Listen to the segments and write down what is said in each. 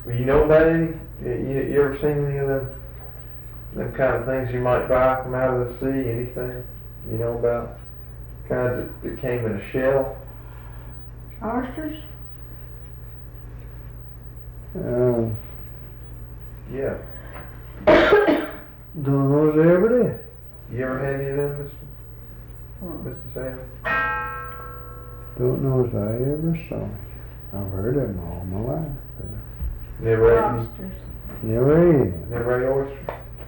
Well, you know about any? You ever seen any of them kind of things you might buy from out of the sea? Anything you know about? Kinds that came in a shell? Oysters? Yeah. Don't know if they ever did. You ever had any of them, Mr. Sam? Don't know if I ever saw it. I've heard of them all my life. Never ate any? Oysters. Never ate it. Never ate oysters?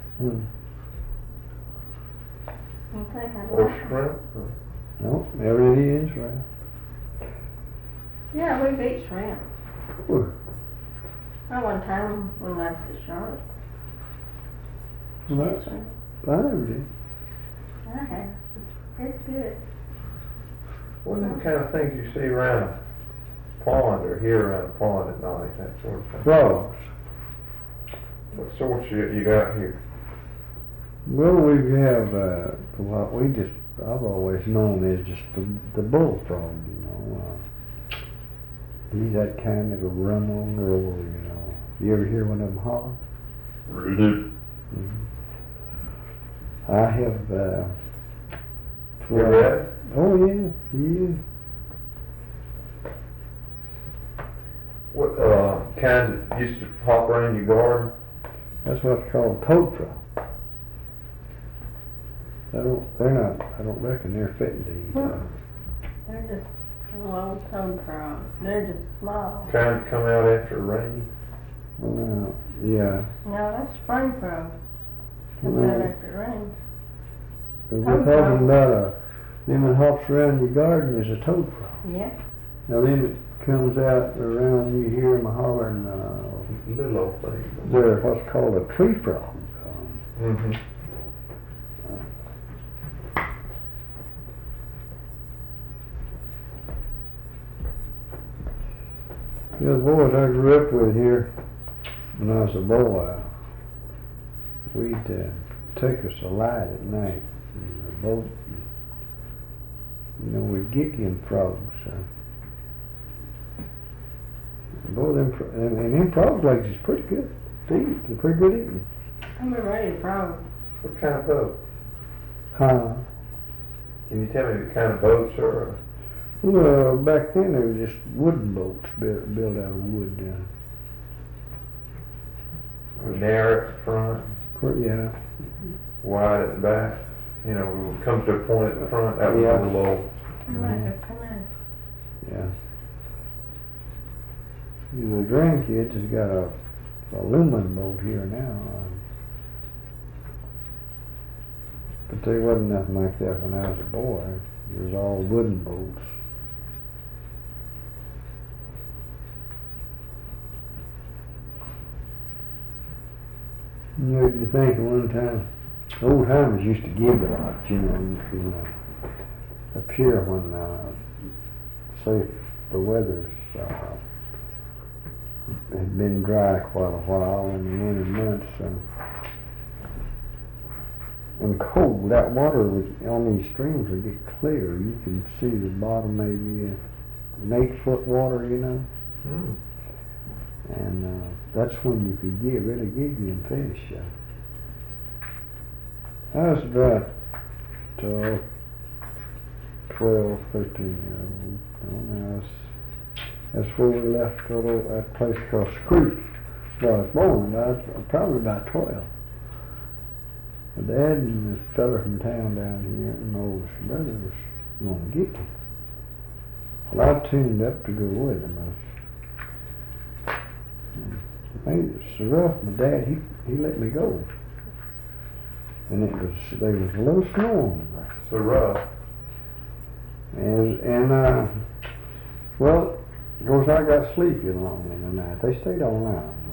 I think I'd Or like them. shrimp? No, never did eat shrimp. Yeah, we've eaten shrimp. Well, One time when I was at Charlotte. Well, Ate shrimp. I never did. I have. It's good. What are them kind of things you see around a pond or hear around a pond at night, that sort of thing? Frogs. What sorts you got here? Well, we have what I've always known as just the bullfrog, you know. He's that kind that'll run on the roll, you know. You ever hear one of them holler? I have, You ever had it? oh yeah, yeah. What kinds that used to hop around your garden? That's what's called toad frog. I don't reckon they're fitting to eat. They're just little old toad frogs. They're just small. Kind that come out after rain? Well, yeah. No, that's spring frog. Comes out after it rains. We're talking about them that hops around your garden is a toad frog. Yeah. Now them that comes out around, you hear them hollering, Little old things. they're what's called a tree frog. Mm-hmm. The boys I grew up with here, when I was a boy, we'd take us a light at night in the boat. You know, we'd get them frogs. Boy, and them frog legs is pretty good to eat. They're pretty good eating. I'm ready frog. What kind of boat? Huh? Can you tell me the kind of boats are? Well, back then they were just wooden boats built out of wood. Narrow at the front, Yeah. wide at the back. You know, when it comes to a point at the front, that was Yeah. a little low. Come on. Yeah. The grandkids has got a aluminum boat here now. But there wasn't nothing like that when I was a boy. It was all wooden boats. You know, you think one time, old timers used to give a lot, you know, up here when, say, the weather's had been dry quite a while in the winter months, and cold. That water on these streams would get clear. You can see the bottom maybe an 8-foot water, you know. Mm. And that's when you could really get them fish. I was about 12, 13 years old. That's where we left to that place called Creek. Well, I was born, I was probably about 12. My dad and this fella from town down here, and my oldest brother, was going to get me. Well, I tuned up to go with him. It made it so rough. My dad, he let me go. And there was a little snow on the ground. So rough. Well, of course I got sleepy along in the night. They stayed all night.